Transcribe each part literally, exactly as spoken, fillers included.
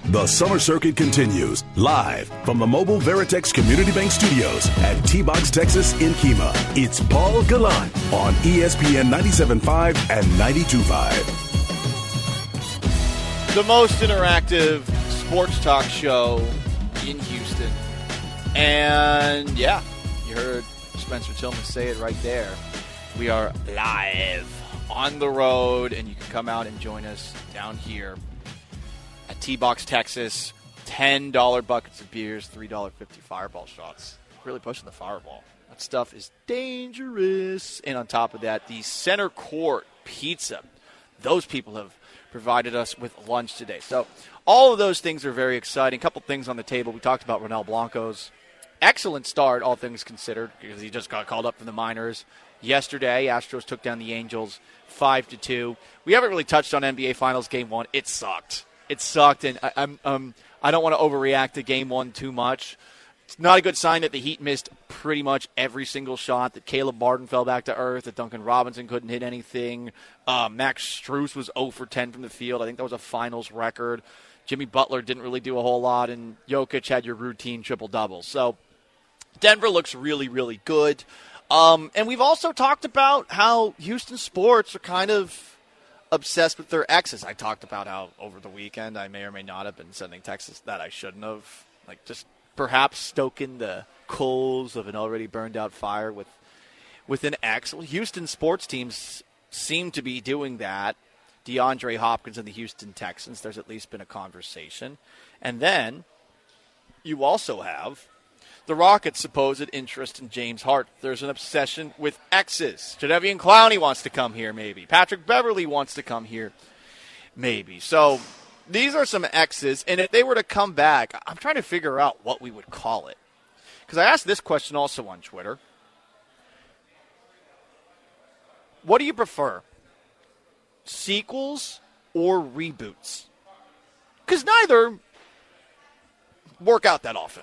The Summer Circuit continues live from the Mobile Veritex Community Bank Studios at T-Box, Texas in Kemah. It's Paul Gallant on E S P N ninety-seven point five and ninety-two point five. The most interactive sports talk show in Houston. And, yeah, you heard Spencer Tillman say it right there. We are live on the road, and you can come out and join us down here at T-Box, Texas. ten dollars buckets of beers, three dollars and fifty cents fireball shots. Really pushing the fireball. That stuff is dangerous. And on top of that, the Center Court Pizza. Those people have provided us with lunch today. So all of those things are very exciting. A couple things on the table. We talked about Ronel Blanco's excellent start, all things considered, because he just got called up from the minors yesterday. Astros took down the Angels five to two. We haven't really touched on N B A Finals Game one. It sucked. It sucked, and I, I'm, um, I don't want to overreact to Game one too much. It's not a good sign that the Heat missed pretty much every single shot, that Caleb Martin fell back to earth, that Duncan Robinson couldn't hit anything. Uh, Max Strus was zero for ten from the field. I think that was a finals record. Jimmy Butler didn't really do a whole lot, and Jokic had your routine triple-double. So Denver looks really, really good. Um, and we've also talked about how Houston sports are kind of obsessed with their exes. I talked about how over the weekend I may or may not have been sending texts that I shouldn't have, like just perhaps stoking the coals of an already burned out fire with with an ex. Well, Houston sports teams seem to be doing that. DeAndre Hopkins and the Houston Texans, there's at least been a conversation. And then you also have the Rockets' supposed interest in James Harden. There's an obsession with exes. Jadeveon Clowney wants to come here, maybe. Patrick Beverley wants to come here, maybe. So these are some exes, and if they were to come back, I'm trying to figure out what we would call it. Because I asked this question also on Twitter. What do you prefer, sequels or reboots? Because neither work out that often.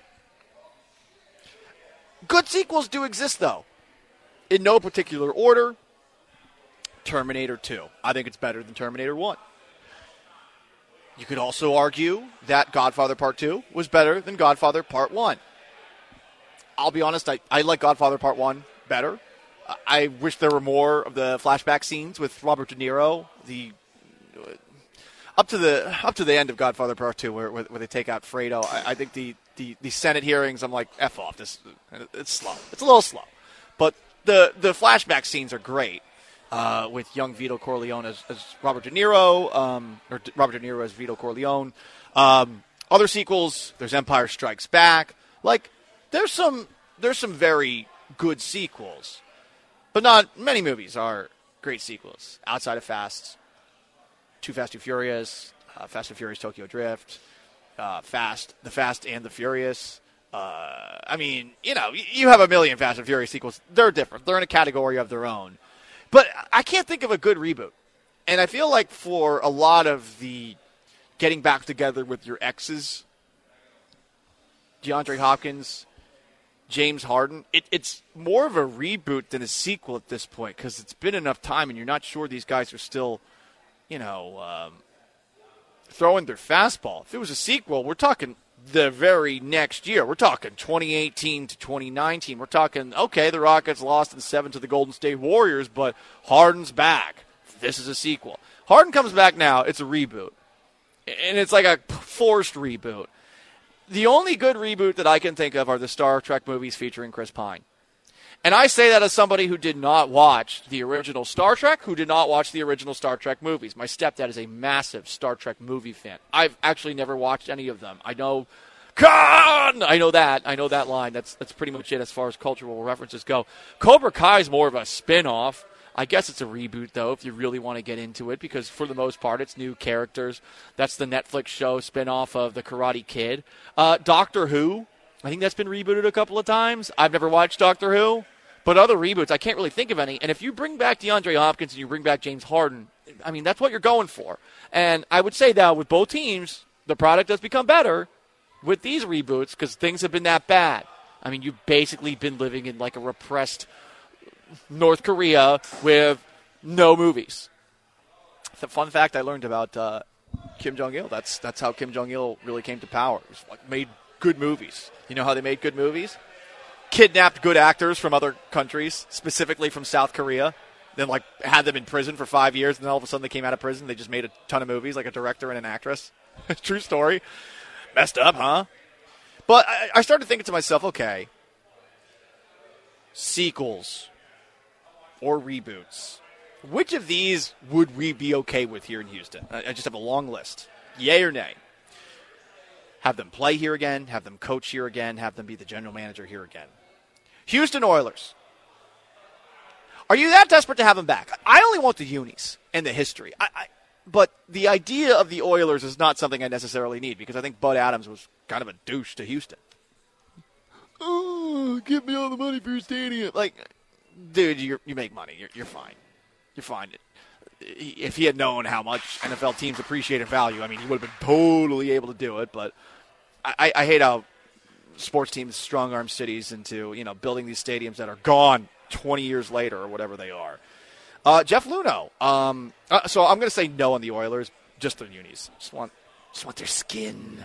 Good sequels do exist, though. In no particular order, Terminator two. I think it's better than Terminator one. You could also argue that Godfather Part two was better than Godfather Part one. I'll be honest, I, I like Godfather Part one better. I wish there were more of the flashback scenes with Robert De Niro. The uh, up to the up to the end of Godfather Part two, where, where, where they take out Fredo. I, I think the, the, the Senate hearings, I'm like, F off. This it's slow. It's a little slow, but the the flashback scenes are great. Uh, with young Vito Corleone as, as Robert De Niro, um, or D- Robert De Niro as Vito Corleone. Um, other sequels, there's Empire Strikes Back. Like, there's some there's some very good sequels. But not many movies are great sequels outside of Fast, Too Fast, Too Furious, uh, Fast and Furious Tokyo Drift, uh, Fast, The Fast and the Furious. Uh, I mean, you know, you have a million Fast and Furious sequels. They're different. They're in a category of their own. But I can't think of a good reboot. And I feel like for a lot of the getting back together with your exes, DeAndre Hopkins, James Harden, it, it's more of a reboot than a sequel at this point because it's been enough time and you're not sure these guys are still, you know, um, throwing their fastball. If it was a sequel, we're talking the very next year. We're talking twenty eighteen to twenty nineteen. We're talking, okay, the Rockets lost in seven to the Golden State Warriors, but Harden's back. This is a sequel. Harden comes back now, it's a reboot. And it's like a forced reboot. The only good reboot that I can think of are the Star Trek movies featuring Chris Pine. And I say that as somebody who did not watch the original Star Trek, who did not watch the original Star Trek movies. My stepdad is a massive Star Trek movie fan. I've actually never watched any of them. I know, Khan! I know that. I know that line. That's that's pretty much it as far as cultural references go. Cobra Kai is more of a spin-off. I guess it's a reboot, though, if you really want to get into it, because for the most part, it's new characters. That's the Netflix show spin-off of The Karate Kid. Uh, Doctor Who, I think that's been rebooted a couple of times. I've never watched Doctor Who, but other reboots, I can't really think of any. And if you bring back DeAndre Hopkins and you bring back James Harden, I mean, that's what you're going for. And I would say now, with both teams, the product has become better with these reboots because things have been that bad. I mean, you've basically been living in like a repressed North Korea with no movies. The fun fact I learned about uh, Kim Jong-il. That's that's how Kim Jong-il really came to power. It was like made good movies. You know how they made good movies? Kidnapped good actors from other countries, specifically from South Korea, then like had them in prison for five years, and then all of a sudden they came out of prison. They just made a ton of movies, like a director and an actress. True story. Messed up, huh? But I, I started thinking to myself, okay, sequels or reboots. Which of these would we be okay with here in Houston? I, I just have a long list. Yay or nay? Have them play here again, have them coach here again, have them be the general manager here again. Houston Oilers. Are you that desperate to have them back? I only want the unis and the history. I, I, but the idea of the Oilers is not something I necessarily need because I think Bud Adams was kind of a douche to Houston. Oh, give me all the money for your stadium. Like, dude, you you make money. You're, you're fine. You're fine. If he had known how much N F L teams appreciated value, I mean, he would have been totally able to do it. But I, I hate how sports teams strong-arm cities into, you know, building these stadiums that are gone twenty years later or whatever they are. Uh, Jeff Luhnow. Um, uh, so I'm going to say no on the Oilers, just their unis. Just want, just want their skin.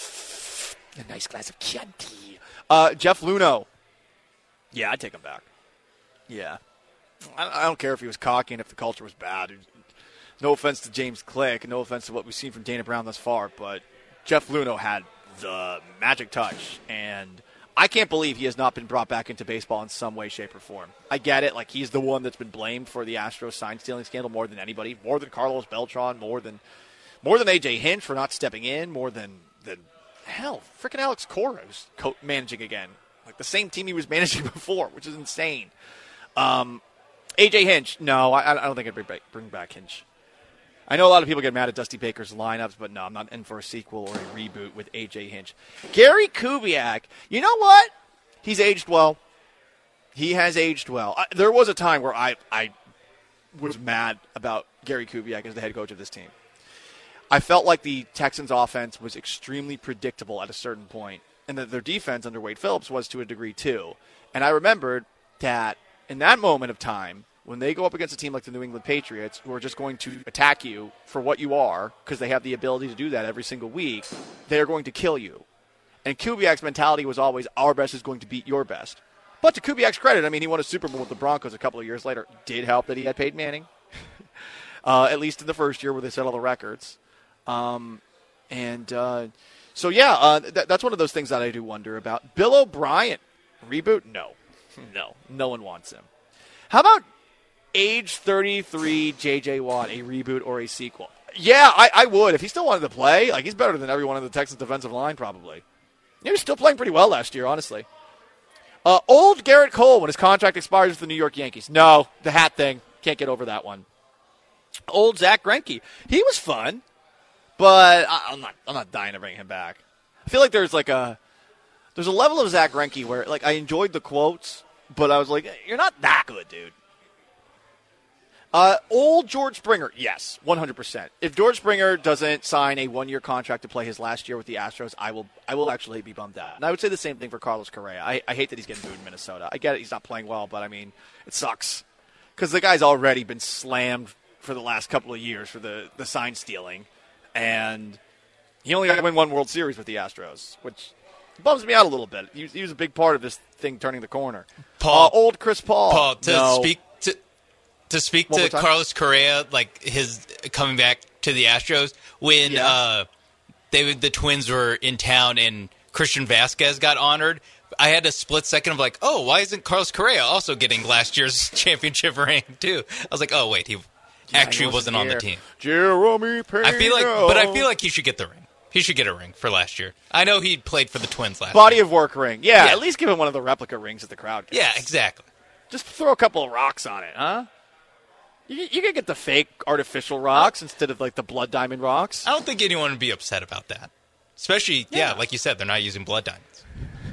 A nice glass of Chianti. Uh, Jeff Luhnow. Yeah, I'd take him back. Yeah. I don't care if he was cocky and if the culture was bad. No offense to James Click, no offense to what we've seen from Dana Brown thus far, but Jeff Luhnow had the magic touch, and I can't believe he has not been brought back into baseball in some way, shape, or form. I get it. Like, he's the one that's been blamed for the Astros sign-stealing scandal more than anybody, more than Carlos Beltran, more than more than A J Hinch for not stepping in, more than, than hell, freaking Alex Cora who's co- managing again. Like, the same team he was managing before, which is insane. Um... A J Hinch, no, I, I don't think I'd bring back, bring back Hinch. I know a lot of people get mad at Dusty Baker's lineups, but no, I'm not in for a sequel or a reboot with A J Hinch. Gary Kubiak, you know what? He's aged well. He has aged well. I, there was a time where I, I was mad about Gary Kubiak as the head coach of this team. I felt like the Texans' offense was extremely predictable at a certain point, and that their defense under Wade Phillips was to a degree too. And I remembered that in that moment of time, when they go up against a team like the New England Patriots, who are just going to attack you for what you are, because they have the ability to do that every single week, they are going to kill you. And Kubiak's mentality was always, our best is going to beat your best. But to Kubiak's credit, I mean, he won a Super Bowl with the Broncos a couple of years later. Did help that he had Peyton Manning, uh, at least in the first year where they set all the records. Um, and uh, so, yeah, uh, th- that's one of those things that I do wonder about. Bill O'Brien, reboot? No. No, no one wants him. How about age thirty-three J J Watt, a reboot or a sequel? Yeah, I, I would. If he still wanted to play, like, he's better than everyone on the Texans defensive line, probably. He was still playing pretty well last year, honestly. Uh, old Garrett Cole, when his contract expires with the New York Yankees. No, the hat thing. Can't get over that one. Old Zach Greinke. He was fun, but I, I'm not I'm not dying to bring him back. I feel like there's like a There's a level of Zach Greinke where, like, I enjoyed the quotes, but I was like, you're not that good, dude. Uh, old George Springer, yes, one hundred percent. If George Springer doesn't sign a one-year contract to play his last year with the Astros, I will I will actually be bummed out. And I would say the same thing for Carlos Correa. I, I hate that he's getting booed in Minnesota. I get it, he's not playing well, but, I mean, it sucks. Because the guy's already been slammed for the last couple of years for the, the sign stealing. And he only got to win one World Series with the Astros, which bums me out a little bit. He, he was a big part of this thing turning the corner. Paul, uh, old Chris Paul. Paul, to no. speak to to speak One to more time? Carlos Correa, like his coming back to the Astros when Yeah. uh, they the Twins were in town and Christian Vasquez got honored. I had a split second of like, oh, why isn't Carlos Correa also getting last year's championship ring too? I was like, oh wait, he Yeah, actually he wasn't on the here. team. Jeremy Pena. I feel like, but I feel like he should get the ring. He should get a ring for last year. I know he played for the Twins last Body year. of work ring. Yeah, Yeah. at least give him one of the replica rings that the crowd gets. Yeah, exactly. Just throw a couple of rocks on it, huh? You, you can get the fake artificial rocks instead of, like, the blood diamond rocks. I don't think anyone would be upset about that. Especially, yeah, Yeah. like you said, they're not using blood diamonds.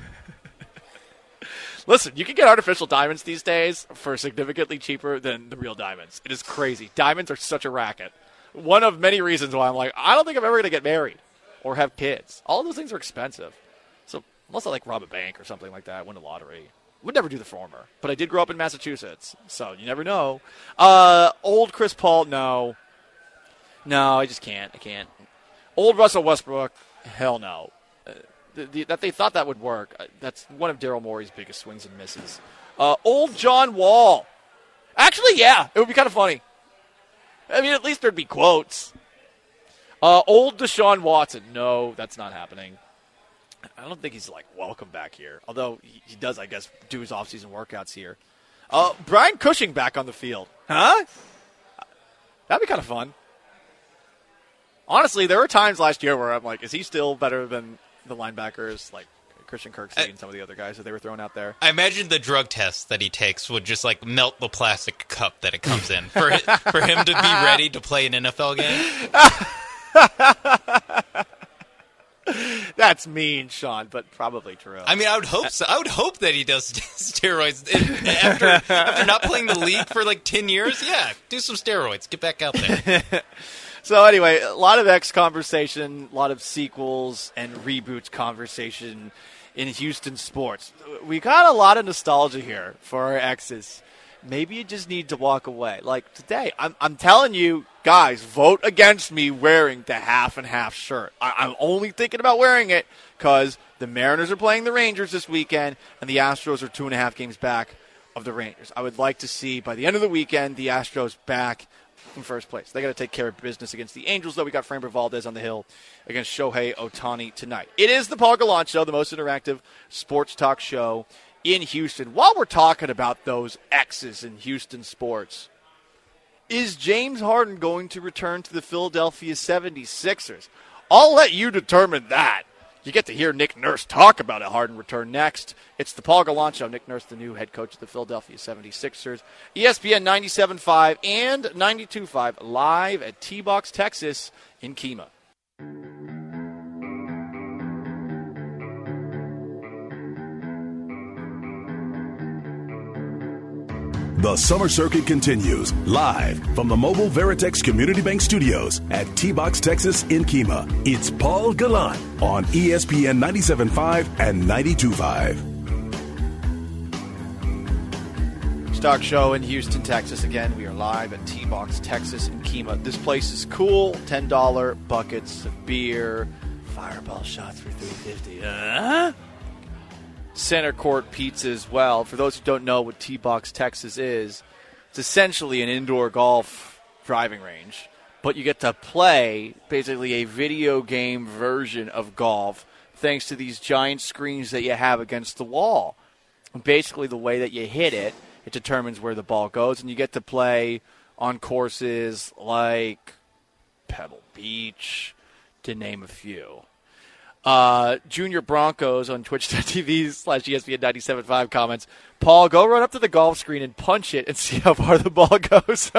Listen, you can get artificial diamonds these days for significantly cheaper than the real diamonds. It is crazy. Diamonds are such a racket. One of many reasons why I'm like, I don't think I'm ever going to get married or have kids. All of those things are expensive. So unless I, like, rob a bank or something like that, win a lottery. Would never do the former. But I did grow up in Massachusetts, so you never know. Uh, old Chris Paul, no. No, I just can't. I can't. Old Russell Westbrook, hell no. Uh, the, the, that they thought that would work, uh, that's one of Daryl Morey's biggest swings and misses. Uh, old John Wall. Actually, yeah, it would be kind of funny. I mean, at least there'd be quotes. Uh, old Deshaun Watson. No, that's not happening. I don't think he's, like, welcome back here. Although he, he does, I guess, do his offseason workouts here. Uh, Brian Cushing back on the field. Huh? That'd be kind of fun. Honestly, there were times last year where I'm like, is he still better than the linebackers, like Christian Kirksey and some of the other guys that they were throwing out there? I imagine the drug test that he takes would just, like, melt the plastic cup that it comes in for, for him to be ready to play an N F L game. That's mean, Sean, but probably true. I mean, I would hope so. I would hope that he does steroids after after not playing the league for like ten years. Yeah, do some steroids. Get back out there. So anyway, a lot of X conversation, a lot of sequels and reboots conversation in Houston sports. We got a lot of nostalgia here for our X's. Maybe you just need to walk away. Like today, I'm, I'm telling you, guys, vote against me wearing the half and half shirt. I, I'm only thinking about wearing it because the Mariners are playing the Rangers this weekend, and the Astros are two and a half games back of the Rangers. I would like to see, by the end of the weekend, the Astros back in first place. They got to take care of business against the Angels, though. We got Framber Valdez on the hill against Shohei Ohtani tonight. It is the Paul Gallant Show, the most interactive sports talk show in Houston. While we're talking about those X's in Houston sports, is James Harden going to return to the Philadelphia seventy-sixers? I'll let you determine that. You get to hear Nick Nurse talk about a Harden return next. It's the Paul Gallant Show. Nick Nurse, the new head coach of the Philadelphia seventy-sixers. E S P N ninety-seven point five and ninety-two point five live at T-Box, Texas in Kemah. The Summer Circuit continues live from the Mobile Veritex Community Bank Studios at T-Box, Texas in Kemah. It's Paul Gallant on E S P N ninety-seven point five and ninety-two point five. Stock show in Houston, Texas. Again, we are live at T-Box, Texas in Kemah. This place is cool. ten dollar buckets of beer. Fireball shots for three fifty. Uh-huh. Center court pizza as well. For those who don't know what T-Box Texas is, it's essentially an indoor golf driving range, but you get to play basically a video game version of golf thanks to these giant screens that you have against the wall. And basically the way that you hit it, it determines where the ball goes, and you get to play on courses like Pebble Beach, to name a few. Uh, Junior Broncos on twitch.tv slash ESPN ninety-seven point five comments, Paul, go run up to the golf screen and punch it and see how far the ball goes.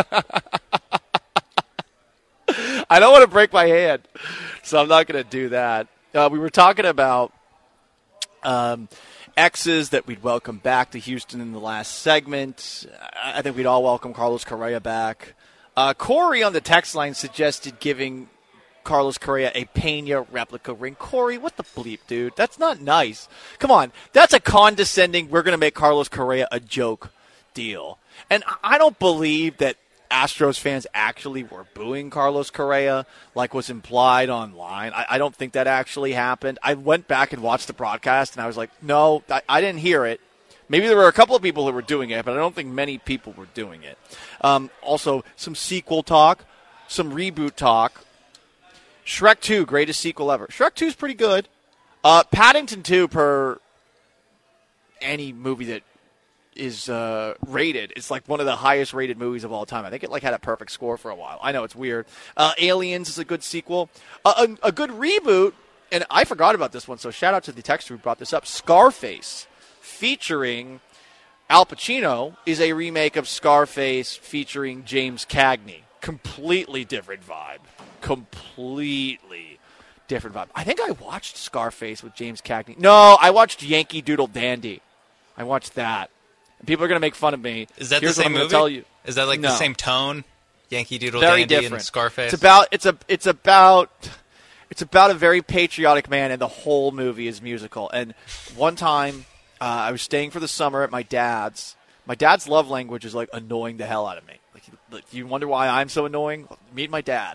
I don't want to break my hand, so I'm not going to do that. Uh, we were talking about um, X's that we'd welcome back to Houston in the last segment. I think we'd all welcome Carlos Correa back. Uh, Corey on the text line suggested giving Carlos Correa a Pena replica ring. Corey, what the bleep, dude? That's not nice. Come on. That's a condescending, we're going to make Carlos Correa a joke deal. And I don't believe that Astros fans actually were booing Carlos Correa like was implied online. I, I don't think that actually happened. I went back and watched the broadcast, and I was like, no, I, I didn't hear it. Maybe there were a couple of people who were doing it, but I don't think many people were doing it. Um, also, some sequel talk, some reboot talk. Shrek two, greatest sequel ever. Shrek two is pretty good. Uh, Paddington two, per any movie that is uh, rated, it's like one of the highest rated movies of all time. I think it like had a perfect score for a while. I know it's weird. Uh, Aliens is a good sequel. Uh, a, a good reboot, and I forgot about this one, so shout out to the texter who brought this up. Scarface, featuring Al Pacino, is a remake of Scarface featuring James Cagney. Completely different vibe. Completely different vibe. I think I watched Scarface with James Cagney. No, I watched Yankee Doodle Dandy. I watched that. And people are going to make fun of me. Is that Here's the same what I'm movie? Tell you. Is that like no. the same tone? Yankee Doodle Very Dandy different. and Scarface? It's about it's a it's about it's about a very patriotic man, and the whole movie is musical. And one time, uh, I was staying for the summer at my dad's. My dad's love language is like annoying the hell out of me. Like, like you wonder why I'm so annoying? Meet my dad.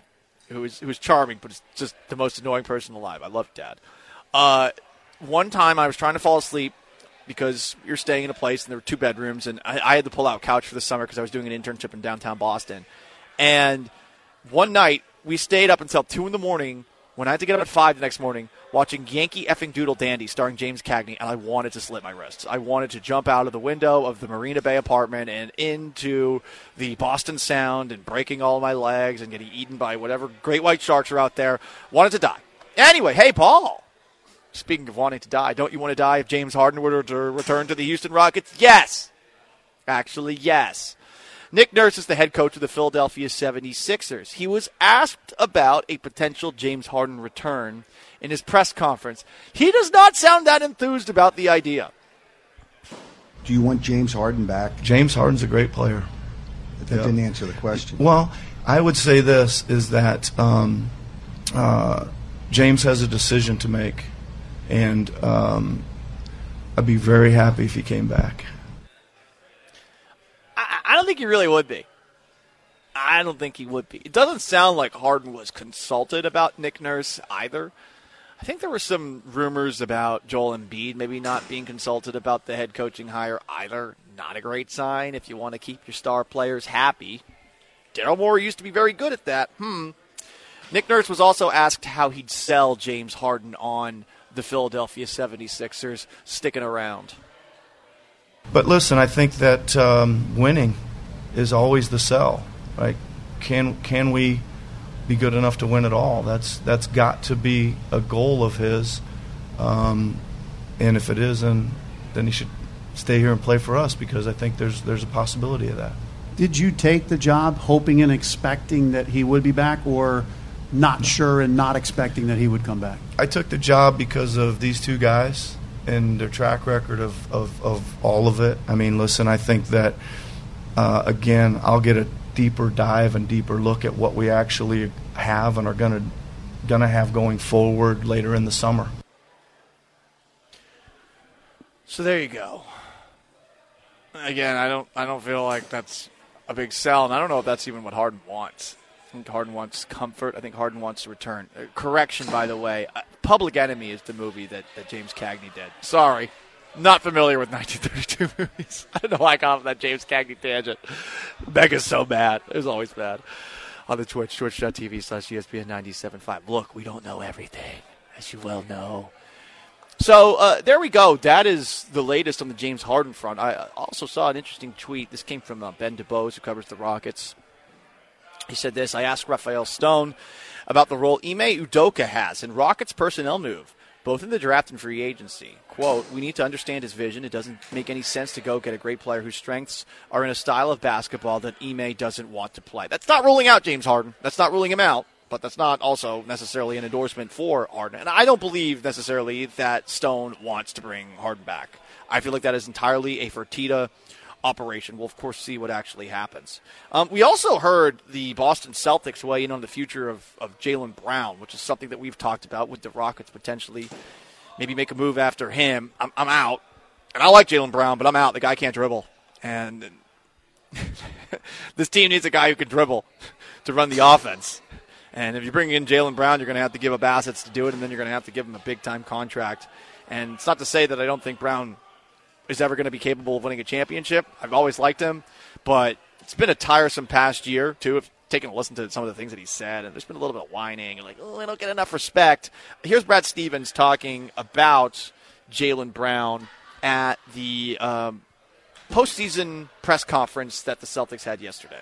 who is who is charming, but is just the most annoying person alive. I love Dad. Uh, one time I was trying to fall asleep because you're staying in a place and there were two bedrooms, and I, I had to pull out a couch for the summer because I was doing an internship in downtown Boston. And one night we stayed up until two in the morning when I had to get up at five the next morning watching Yankee effing Doodle Dandy starring James Cagney, and I wanted to slit my wrists. I wanted to jump out of the window of the Marina Bay apartment and into the Boston Sound and breaking all my legs and getting eaten by whatever great white sharks are out there. Wanted to die. Anyway, hey, Paul. Speaking of wanting to die, don't you want to die if James Harden were to return to the Houston Rockets? Yes. Actually, yes. Nick Nurse is the head coach of the Philadelphia seventy-sixers. He was asked about a potential James Harden return in his press conference. He does not sound that enthused about the idea. Do you want James Harden back? James Harden's a great player. That yeah. didn't answer the question. Well, I would say this, is that um, uh, James has a decision to make, and um, I'd be very happy if he came back. I, I don't think he really would be. I don't think he would be. It doesn't sound like Harden was consulted about Nick Nurse either. I think there were some rumors about Joel Embiid maybe not being consulted about the head coaching hire either. Not a great sign if you want to keep your star players happy. Daryl Morey used to be very good at that. Hmm. Nick Nurse was also asked how he'd sell James Harden on the Philadelphia seventy-sixers sticking around. But listen, I think that um, winning is always the sell. Right? Can can we be good enough to win it all? That's that's got to be a goal of his. Um, and if it is, then then he should stay here and play for us, because I think there's there's a possibility of that. Did you take the job hoping and expecting that he would be back, or not sure and not expecting that he would come back? I took the job because of these two guys and their track record of, of, of all of it. I mean, listen, I think that, uh, again, I'll get a deeper dive and deeper look at what we actually have and are going to gonna have going forward later in the summer. So there you go. Again, I don't I don't feel like that's a big sell, and I don't know if that's even what Harden wants. I think Harden wants comfort. I think Harden wants to return. Uh, correction, by the way, uh, Public Enemy is the movie that, that James Cagney did. Sorry. Not familiar with nineteen thirty-two movies. I don't know why I got off that James Cagney tangent. Mega's so bad. It was always bad. On the Twitch, twitch.tv slash ESPN ninety-seven point five. Look, we don't know everything, as you well know. So uh, there we go. That is the latest on the James Harden front. I also saw an interesting tweet. This came from uh, Ben DuBose, who covers the Rockets. He said this: I asked Raphael Stone about the role Ime Udoka has in Rockets' personnel move, both in the draft and free agency. Quote, we need to understand his vision. It doesn't make any sense to go get a great player whose strengths are in a style of basketball that Ime doesn't want to play. That's not ruling out James Harden. That's not ruling him out. But that's not also necessarily an endorsement for Harden. And I don't believe necessarily that Stone wants to bring Harden back. I feel like that is entirely a Fertitta operation. We'll, of course, see what actually happens. Um, we also heard the Boston Celtics weigh in on the future of, of Jaylen Brown, which is something that we've talked about with the Rockets potentially maybe make a move after him. I'm, I'm out. And I like Jaylen Brown, but I'm out. The guy can't dribble. And this team needs a guy who can dribble to run the offense. And if you bring in Jaylen Brown, you're going to have to give up assets to do it, and then you're going to have to give him a big-time contract. And it's not to say that I don't think Brown is ever going to be capable of winning a championship. I've always liked him, but it's been a tiresome past year, too. I've taken a listen to some of the things that he said, and there's been a little bit of whining and like, oh, I don't get enough respect. Here's Brad Stevens talking about Jaylen Brown at the um, postseason press conference that the Celtics had yesterday.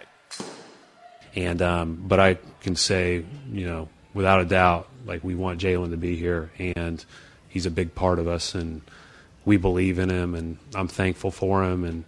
And um, but I can say, you know, without a doubt, like we want Jaylen to be here, and he's a big part of us, and we believe in him, and I'm thankful for him. And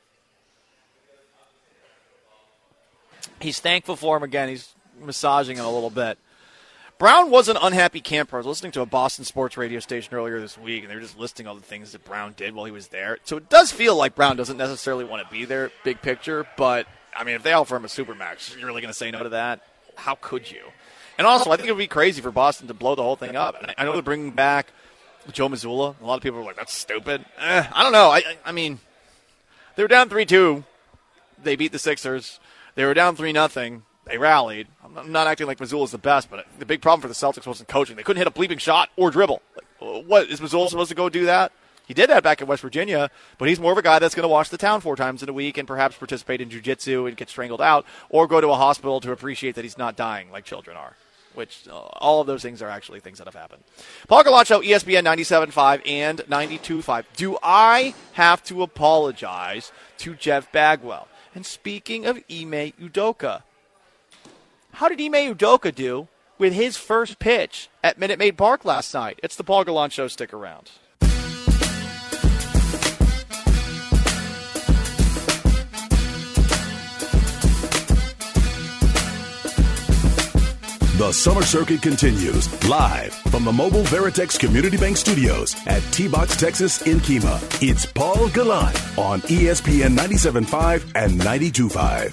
he's thankful for him again. He's massaging it a little bit. Brown was an unhappy camper. I was listening to a Boston sports radio station earlier this week, and they were just listing all the things that Brown did while he was there. So it does feel like Brown doesn't necessarily want to be there, big picture, but I mean, if they offer him a supermax, you're really going to say no to that? How could you? And also, I think it would be crazy for Boston to blow the whole thing up. And I know they're bringing back Joe Mazzulla. A lot of people are like, that's stupid. Eh, I don't know. I, I mean, they were down three two. They beat the Sixers. They were down three nothing. they rallied. I'm not acting like Mazzulla's the best, but the big problem for the Celtics wasn't coaching. They couldn't hit a bleeping shot or dribble. Like, what, is Mazzulla supposed to go do that? He did that back in West Virginia, but he's more of a guy that's going to watch the town four times in a week and perhaps participate in jiu-jitsu and get strangled out or go to a hospital to appreciate that he's not dying like children are, which uh, all of those things are actually things that have happened. Paul Gallant Show, E S P N ninety-seven point five and ninety-two point five. Do I have to apologize to Jeff Bagwell? And speaking of Ime Udoka, how did Ime Udoka do with his first pitch at Minute Maid Park last night? It's the Paul Gallant Show. Stick around. The Summer Circuit continues live from the Mobile Veritex Community Bank Studios at T-Box, Texas in Kemah. It's Paul Gallant on E S P N ninety-seven point five and ninety-two point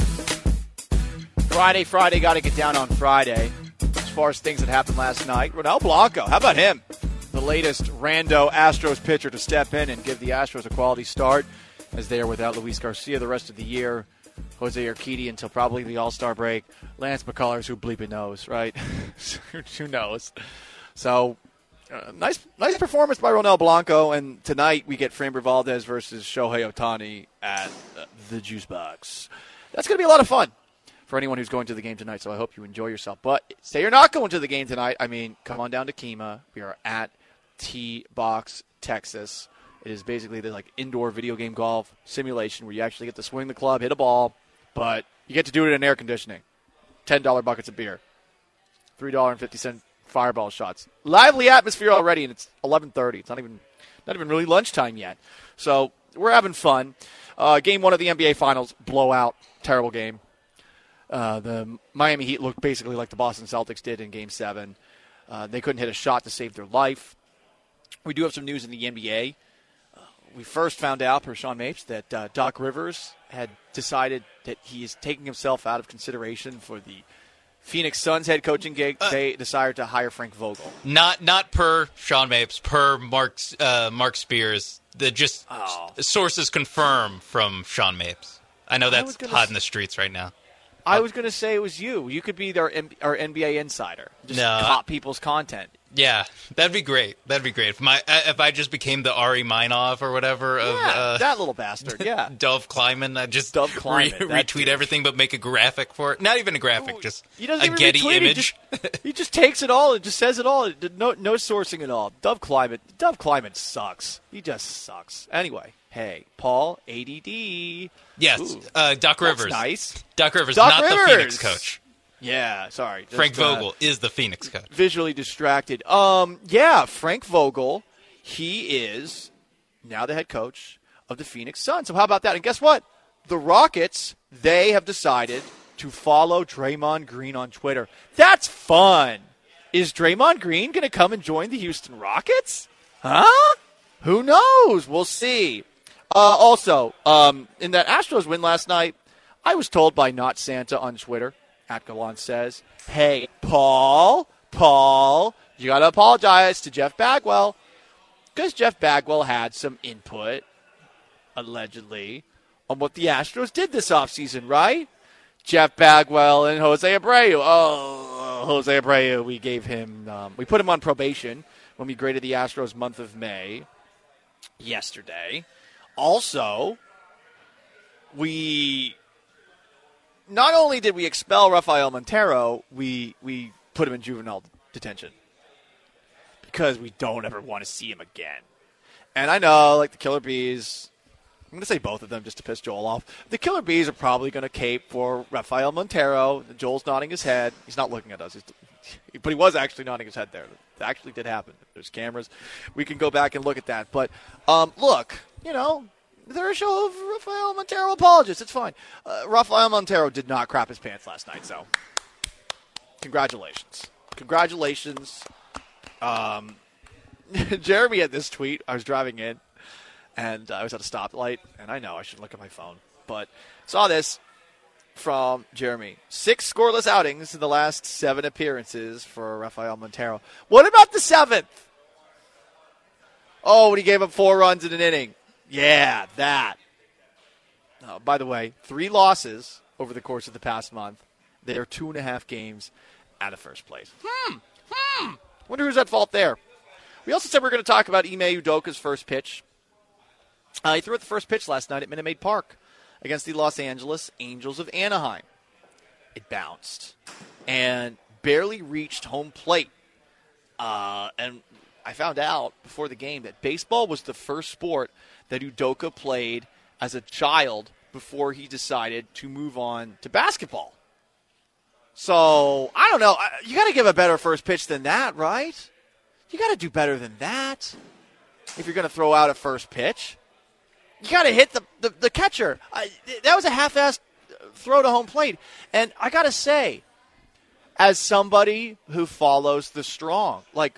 five. Friday, Friday, got to get down on Friday. As far as things that happened last night, Ronel Blanco, how about him? The latest rando Astros pitcher to step in and give the Astros a quality start as they are without Luis Garcia the rest of the year. Jose Urquidy until probably the All-Star break. Lance McCullers, who bleeping knows, right? Who knows? So, uh, nice nice performance by Ronel Blanco. And tonight we get Framber Valdez versus Shohei Ohtani at uh, the Juice Box. That's going to be a lot of fun for anyone who's going to the game tonight, so I hope you enjoy yourself. But say you're not going to the game tonight, I mean, come on down to Kemah. We are at T-Box, Texas. It is basically the like indoor video game golf simulation where you actually get to swing the club, hit a ball, but you get to do it in air conditioning. ten dollars buckets of beer. three dollars and fifty cents fireball shots. Lively atmosphere already, and it's eleven thirty. It's not even not even really lunchtime yet. So we're having fun. Uh, game one of the N B A Finals, blowout, terrible game. Uh, the Miami Heat looked basically like the Boston Celtics did in Game seven. Uh, they couldn't hit a shot to save their life. We do have some news in the N B A. We first found out, per Sean Mapes, that uh, Doc Rivers had decided that he is taking himself out of consideration for the Phoenix Suns head coaching gig. Uh, they decided to hire Frank Vogel. Not not per Sean Mapes, per Mark uh, Mark Spears. The just oh. sources confirm from Sean Mapes. I know that's I hot s- in the streets right now. I was going to say it was you. You could be our, M- our N B A insider. Just no, cop people's content. Yeah, that'd be great. That'd be great. If my if I just became the Ari Minov or whatever of yeah, uh, that little bastard. Yeah, Dove Kleiman. I just Dove Kleiman, re- that retweet dude. everything, but make a graphic for it. Not even a graphic, Ooh, just he doesn't a even Getty retweet, image. He just, he just takes it all and just says it all. No, no sourcing at all. Dove Kleiman. Dove Kleiman sucks. He just sucks. Anyway, hey, Paul, A D D. Yes, Ooh, uh, Doc Rivers. That's nice. Doc Rivers, Doc not Rivers. the Phoenix coach. Yeah, sorry. Just, Frank uh, Vogel is the Phoenix coach. Visually distracted. Um, yeah, Frank Vogel. He is now the head coach of the Phoenix Suns. So how about that? And guess what? The Rockets, they have decided to follow Draymond Green on Twitter. That's fun. Is Draymond Green going to come and join the Houston Rockets? Huh? Who knows? We'll see. Uh, also, um, in that Astros win last night, I was told by Not Santa on Twitter, at Gallant says, hey, Paul, Paul, you got to apologize to Jeff Bagwell. Because Jeff Bagwell had some input, allegedly, on what the Astros did this offseason, right? Jeff Bagwell and Jose Abreu. Oh, Jose Abreu, we gave him, um, we put him on probation when we graded the Astros month of May yesterday. Also, we not only did we expel Rafael Montero, we we put him in juvenile detention because we don't ever want to see him again. And I know, like the Killer Bees, I'm going to say both of them just to piss Joel off. The Killer Bees are probably going to cape for Rafael Montero. Joel's nodding his head. He's not looking at us, He's, but he was actually nodding his head there. It actually did happen. There's cameras. We can go back and look at that. But um, look, you know, they're a show of Rafael Montero apologists. It's fine. Uh, Rafael Montero did not crap his pants last night, so congratulations. Congratulations. Um, Jeremy had this tweet. I was driving in, and uh, I was at a stoplight, and I know I shouldn't look at my phone, but saw this from Jeremy. Six scoreless outings in the last seven appearances for Rafael Montero. What about the seventh? Oh, when he gave up four runs in an inning. Yeah, that. Oh, by the way, three losses over the course of the past month. They're two and a half games out of first place. Hmm. Hmm. Wonder who's at fault there. We also said we were going to talk about Ime Udoka's first pitch. Uh, he threw at the first pitch last night at Minute Maid Park against the Los Angeles Angels of Anaheim. It bounced and barely reached home plate. Uh, and I found out before the game that baseball was the first sport that Udoka played as a child before he decided to move on to basketball. So, I don't know. You got to give a better first pitch than that, right? You got to do better than that if you're going to throw out a first pitch. You got to hit the, the, the catcher. I, that was a half-assed throw to home plate. And I got to say, as somebody who follows the strong, like,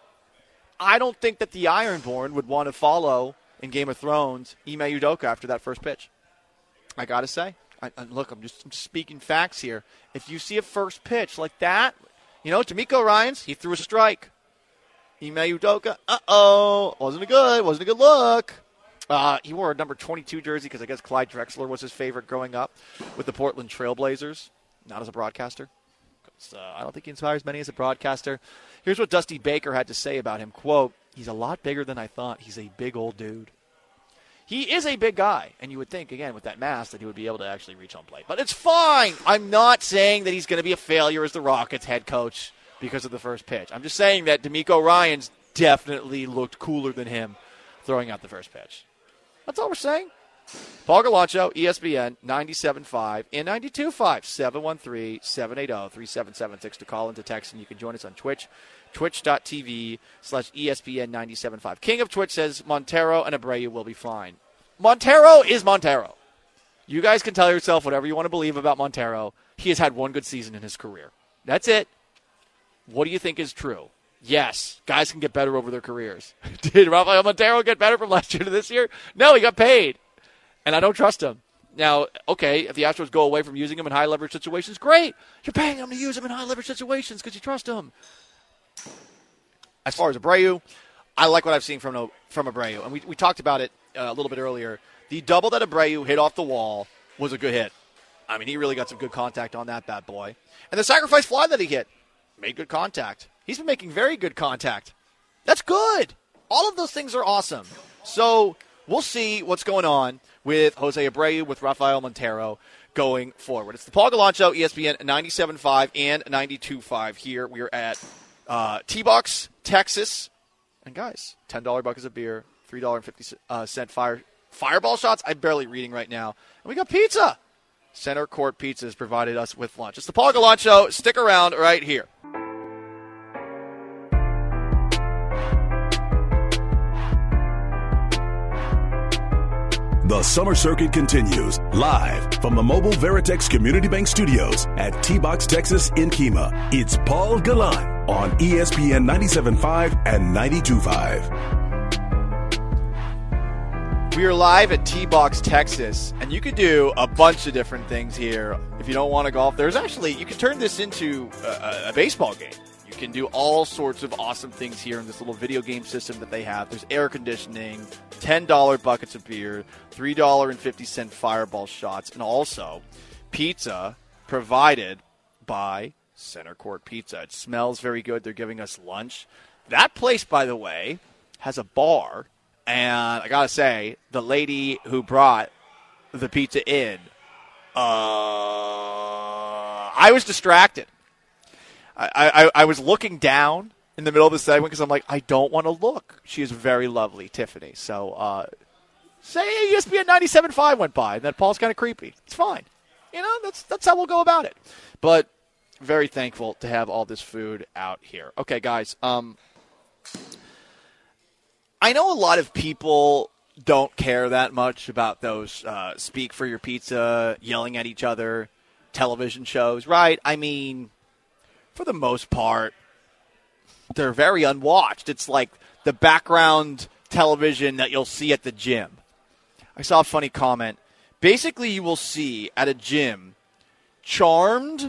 I don't think that the Ironborn would want to follow in Game of Thrones Ime Udoka after that first pitch. I got to say. I, I, look, I'm just, I'm just speaking facts here. If you see a first pitch like that, you know, D'Amico Ryans, he threw a strike. Ime Udoka, uh-oh, wasn't a good, wasn't a good look. Uh, he wore a number twenty-two jersey because I guess Clyde Drexler was his favorite growing up with the Portland Trailblazers, not as a broadcaster. Uh, I don't think he inspires many as a broadcaster. Here's what Dusty Baker had to say about him. Quote, he's a lot bigger than I thought. He's a big old dude. He is a big guy, and you would think, again, with that mass, that he would be able to actually reach home plate. But it's fine. I'm not saying that he's going to be a failure as the Rockets head coach because of the first pitch. I'm just saying that D'Amico Ryans definitely looked cooler than him throwing out the first pitch. That's all we're saying. Paul Galancho, E S P N, ninety-seven point five and ninety-two point five, seven one three, seven eight zero, three seven seven six to call into text, and you can join us on Twitch, twitch.tv slash ESPN ninety-seven point five. King of Twitch says Montero and Abreu will be fine. Montero is Montero. You guys can tell yourself whatever you want to believe about Montero. He has had one good season in his career. That's it. What do you think is true? Yes, guys can get better over their careers. Did Rafael Montero get better from last year to this year? No, he got paid. And I don't trust him. Now, okay, if the Astros go away from using him in high-leverage situations, great. You're paying him to use him in high-leverage situations because you trust him. As far as Abreu, I like what I've seen from from Abreu. And we, we talked about it uh, a little bit earlier. The double that Abreu hit off the wall was a good hit. I mean, he really got some good contact on that bad boy. And the sacrifice fly that he hit made good contact. He's been making very good contact. That's good. All of those things are awesome. So we'll see what's going on with Jose Abreu, with Rafael Montero going forward. It's the Paul Galancho, E S P N ninety-seven point five and ninety-two point five here. We are at uh, T-Box, Texas. And guys, ten dollars buckets of beer, three dollars and fifty cents fire, fireball shots. I'm barely reading right now. And we got pizza. Center Court Pizza has provided us with lunch. It's the Paul Galancho. Stick around right here. The Summer Circuit continues live from the Mobile Veritex Community Bank Studios at T-Box, Texas in Kemah. It's Paul Gallant on E S P N ninety-seven point five and ninety-two point five. We are live at T-Box, Texas, and you can do a bunch of different things here. If you don't want to golf, there's actually, you can turn this into a, a baseball game. You can do all sorts of awesome things here in this little video game system that they have. There's air conditioning, ten dollars buckets of beer, three dollars and fifty cents fireball shots, and also pizza provided by Center Court Pizza. It smells very good. They're giving us lunch. That place, by the way, has a bar, and I got to say, the lady who brought the pizza in, uh, I was distracted. I, I, I was looking down in the middle of the segment because I'm like, I don't want to look. She is very lovely, Tiffany. So uh, say E S P N ninety-seven point five went by, and that Paul's kind of creepy. It's fine. You know, that's that's how we'll go about it. But very thankful to have all this food out here. Okay, guys. Um, I know a lot of people don't care that much about those uh, speak for your pizza, yelling at each other, television shows, right? I mean, for the most part, they're very unwatched. It's like the background television that you'll see at the gym. I saw a funny comment. Basically, you will see at a gym Charmed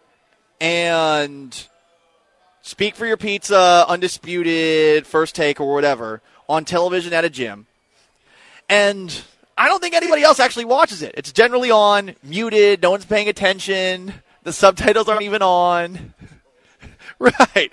and Speak for Your Pizza, Undisputed, First Take, or whatever on television at a gym. And I don't think anybody else actually watches it. It's generally on, muted, no one's paying attention. The subtitles aren't even on. Right.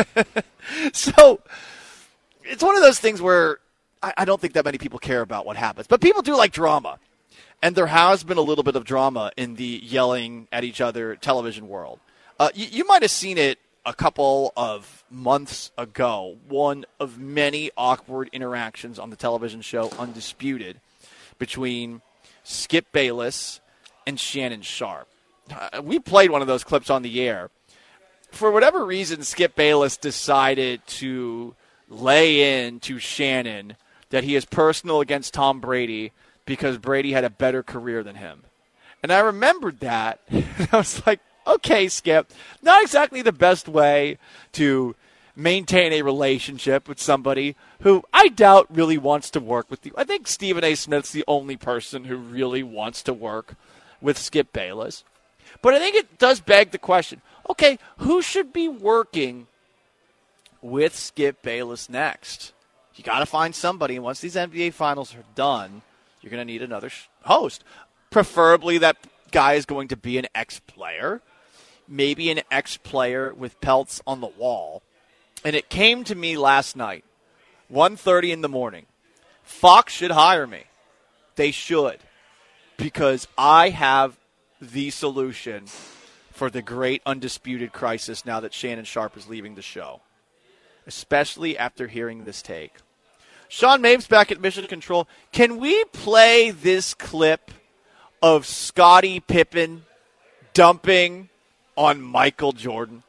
So it's one of those things where I, I don't think that many people care about what happens. But people do like drama. And there has been a little bit of drama in the yelling at each other television world. Uh, you, you might have seen it a couple of months ago. One of many awkward interactions on the television show Undisputed between Skip Bayless and Shannon Sharpe. Uh, we played one of those clips on the air. For whatever reason, Skip Bayless decided to lay in to Shannon that he is personal against Tom Brady because Brady had a better career than him. And I remembered that, and I was like, okay, Skip, not exactly the best way to maintain a relationship with somebody who I doubt really wants to work with you. I think Stephen A. Smith's the only person who really wants to work with Skip Bayless. But I think it does beg the question, okay, who should be working with Skip Bayless next? You got to find somebody, and once these N B A Finals are done, you're going to need another sh- host. Preferably that guy is going to be an ex-player, maybe an ex-player with pelts on the wall. And it came to me last night, one thirty in the morning. Fox should hire me. They should. Because I have the solution for the great Undisputed crisis now that Shannon Sharpe is leaving the show. Especially after hearing this take. Sean Mapes back at Mission Control. Can we play this clip of Scottie Pippen dumping on Michael Jordan?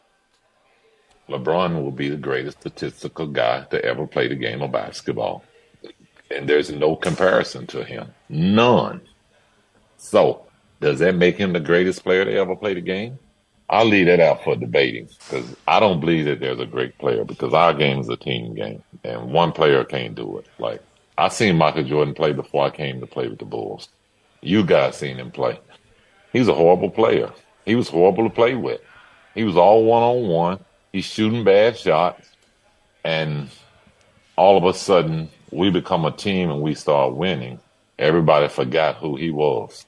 LeBron will be the greatest statistical guy to ever play the game of basketball. And there's no comparison to him. None. So, does that make him the greatest player to ever play the game? I'll leave that out for debating because I don't believe that there's a great player because our game is a team game and one player can't do it. Like, I seen Michael Jordan play before I came to play with the Bulls. You guys seen him play. He was a horrible player. He was horrible to play with. He was all one-on-one. He's shooting bad shots. And all of a sudden, we become a team and we start winning. Everybody forgot who he was.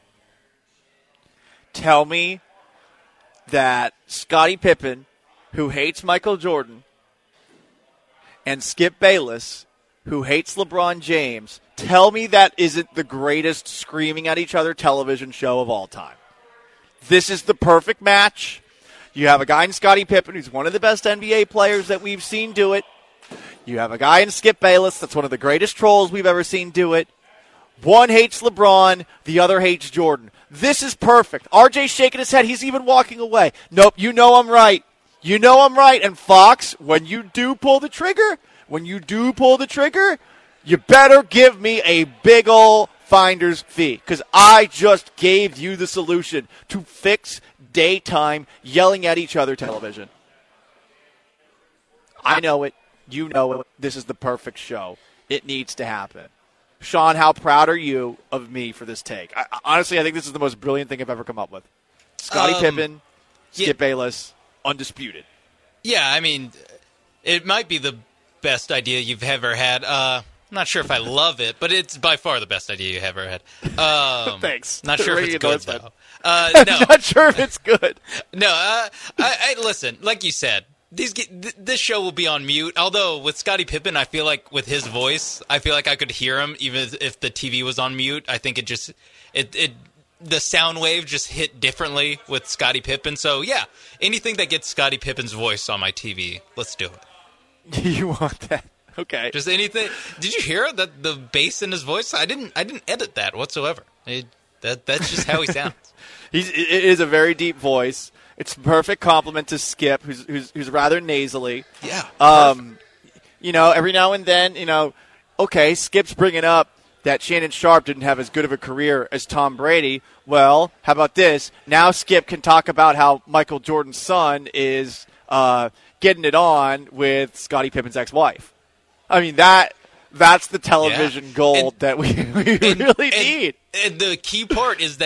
Tell me that Scottie Pippen, who hates Michael Jordan, and Skip Bayless, who hates LeBron James, tell me that isn't the greatest screaming at each other television show of all time. This is the perfect match. You have a guy in Scottie Pippen who's one of the best N B A players that we've seen do it. You have a guy in Skip Bayless that's one of the greatest trolls we've ever seen do it. One hates LeBron, the other hates Jordan. This is perfect. R J's shaking his head. He's even walking away. Nope, you know I'm right. You know I'm right. And Fox, when you do pull the trigger, when you do pull the trigger, you better give me a big ol' finder's fee because I just gave you the solution to fix daytime yelling at each other television. I know it. You know it. This is the perfect show. It needs to happen. Sean, how proud are you of me for this take? I, honestly, I think this is the most brilliant thing I've ever come up with. Scottie um, Pippen, Skip yeah, Bayless, Undisputed. Yeah, I mean, it might be the best idea you've ever had. Uh, I'm not sure if I love it, but it's by far the best idea you've ever had. Um, Thanks. Not sure if it's good, though. Uh, no. I'm not sure if it's good. no, uh, I, I listen, like you said, These th- this show will be on mute. Although with Scottie Pippen, I feel like with his voice, I feel like I could hear him even if the T V was on mute. I think it just it it the sound wave just hit differently with Scottie Pippen. So yeah, anything that gets Scottie Pippen's voice on my T V, let's do it. You want that? Okay. Just anything. Did you hear that the bass in his voice? I didn't. I didn't edit that whatsoever. It, that that's just how he sounds. He's it is a very deep voice. It's a perfect compliment to Skip, who's who's, who's rather nasally. Yeah. Um, you know, every now and then, you know, okay, Skip's bringing up that Shannon Sharpe didn't have as good of a career as Tom Brady. Well, how about this? Now Skip can talk about how Michael Jordan's son is uh, getting it on with Scottie Pippen's ex-wife. I mean, that that's the television yeah. gold and, that we, we and, really and, need. And the key part is that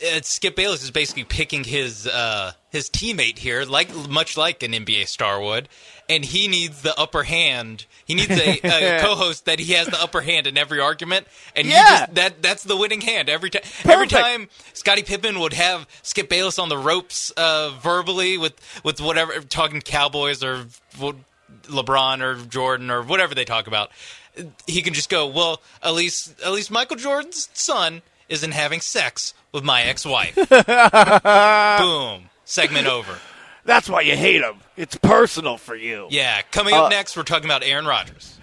uh, Skip Bayless is basically picking his uh, his teammate here, like much like an N B A star would, and he needs the upper hand. He needs a, a co-host that he has the upper hand in every argument, and Yeah. he just, that that's the winning hand every time. Every time Scottie Pippen would have Skip Bayless on the ropes uh, verbally with with whatever talking Cowboys or what, LeBron or Jordan or whatever they talk about, he can just go, well, at least at least Michael Jordan's son isn't having sex with my ex-wife. Boom. Segment over. That's why you hate him. It's personal for you. Yeah. Coming up Uh, next, we're talking about Aaron Rodgers.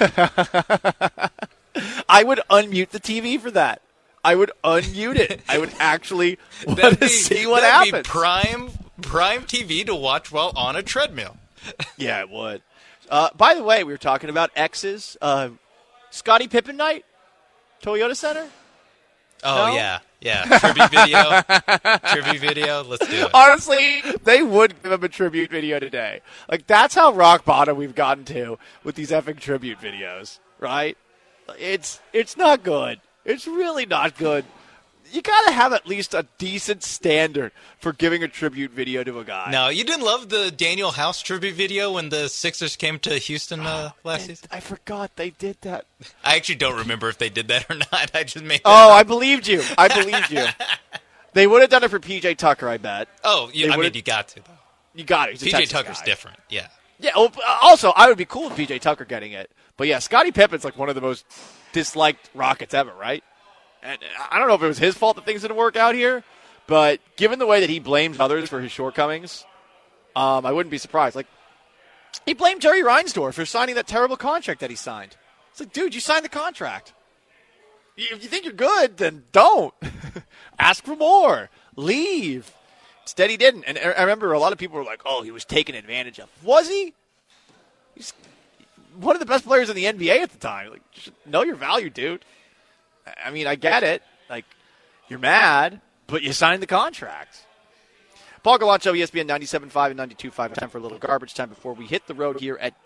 I would unmute the T V for that. I would unmute it. I would actually want That'd to be, see what that'd happens. Be prime, prime T V to watch while on a treadmill. Yeah, it would. Uh, by the way, we were talking about exes. Uh, Scottie Pippen night? Toyota Center? Oh, No? yeah. Yeah. Tribute video. Tribute video. Let's do it. Honestly, they would give him a tribute video today. Like, that's how rock bottom we've gotten to with these effing tribute videos, right? It's it's not good. It's really not good. You got to have at least a decent standard for giving a tribute video to a guy. No, you didn't love the Daniel House tribute video when the Sixers came to Houston uh, last season? I forgot they did that. I actually don't remember if they did that or not. I just made that Oh, up. I believed you. I believed you. They would have done it for P J Tucker, I bet. Oh, you, They I mean, would've- you got to, though. You got it. He's a P J Texas Tucker's guy. different. Yeah. Yeah. Well, also, I would be cool with P J Tucker getting it. But yeah, Scottie Pippen's like one of the most disliked Rockets ever, right? And I don't know if it was his fault that things didn't work out here, but given the way that he blames others for his shortcomings, um, I wouldn't be surprised. Like, he blamed Jerry Reinsdorf for signing that terrible contract that he signed. It's like, dude, you signed the contract. If you think you're good, then don't. Ask for more. Leave. Instead, he didn't. And I remember a lot of people were like, oh, he was taken advantage of. Was he? He's one of the best players in the N B A at the time. Like, you should know your value, dude. I mean, I get it. Like, you're mad, but you signed the contract. Paul Gallant Show, E S P N ninety-seven point five and ninety-two point five. Time for a little garbage time before we hit the road here at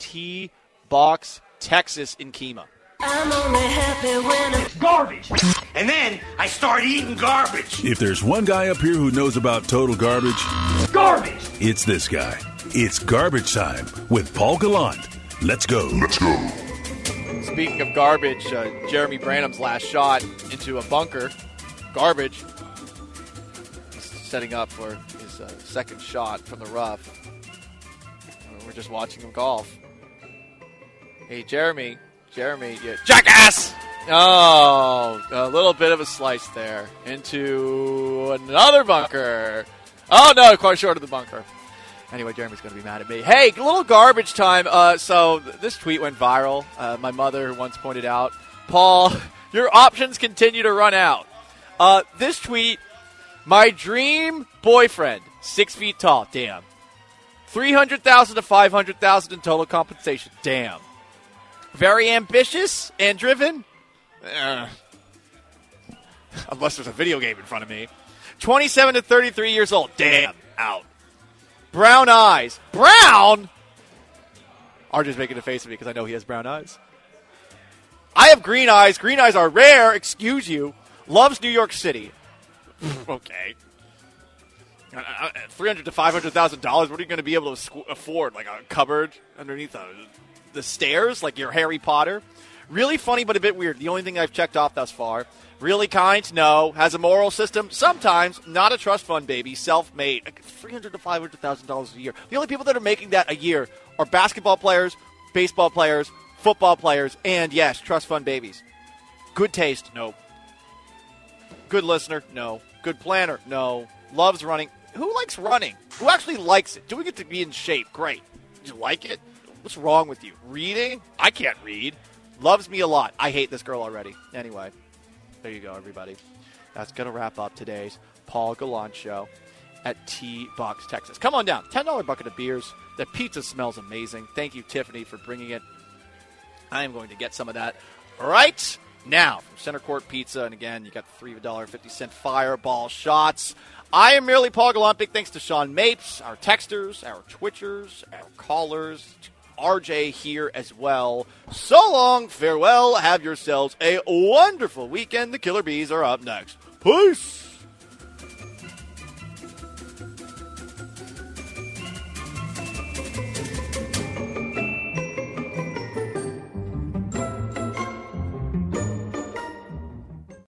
T-Box, Texas in Kemah. I'm only happy when it's garbage. And then I start eating garbage. If there's one guy up here who knows about total garbage, Garbage. it's this guy. It's Garbage Time with Paul Gallant. Let's go. Let's go. Speaking of garbage, uh, Jeremy Branham's last shot into a bunker. Garbage. He's setting up for his uh, second shot from the rough. We're just watching him golf. Hey, Jeremy. Jeremy, you jackass! Oh, a little bit of a slice there into another bunker. Oh, no, quite short of the bunker. Anyway, Jeremy's going to be mad at me. Hey, a little garbage time. Uh, so th- this tweet went viral. Uh, my mother once pointed out, Paul, your options continue to run out. Uh, this tweet, my dream boyfriend, six feet tall. Damn. three hundred thousand dollars to five hundred thousand dollars in total compensation. Damn. Very ambitious and driven. Uh, unless there's a video game in front of me. twenty-seven to thirty-three years old. Damn. Out. Brown eyes. Brown? R J's making a face at me because I know he has brown eyes. I have green eyes. Green eyes are rare. Excuse you. Loves New York City. Okay. three hundred thousand to five hundred thousand dollars. What are you going to be able to squ- afford? Like a cupboard underneath a, the stairs? Like you're Harry Potter? Really funny, but a bit weird. The only thing I've checked off thus far. Really kind? No. Has a moral system? Sometimes. Not a trust fund, baby. Self-made. Like three hundred thousand to five hundred thousand dollars a year. The only people that are making that a year are basketball players, baseball players, football players, and, yes, trust fund babies. Good taste? No. Good listener? No. Good planner? No. Loves running? Who likes running? Who actually likes it? Doing it to be in shape? Great. Do you like it? What's wrong with you? Reading? I can't read. Loves me a lot. I hate this girl already. Anyway. There you go, everybody. That's going to wrap up today's Paul Gallant Show at T-Box, Texas. Come on down. ten dollars bucket of beers. The pizza smells amazing. Thank you, Tiffany, for bringing it. I am going to get some of that right now from Center Court Pizza. And again, you got the three dollars and fifty cents Fireball shots. I am merely Paul Gallant. Big thanks to Sean Mapes, our texters, our Twitchers, our callers, R J here as well. So long, farewell, have yourselves a wonderful weekend. The Killer Bees are up next. Peace!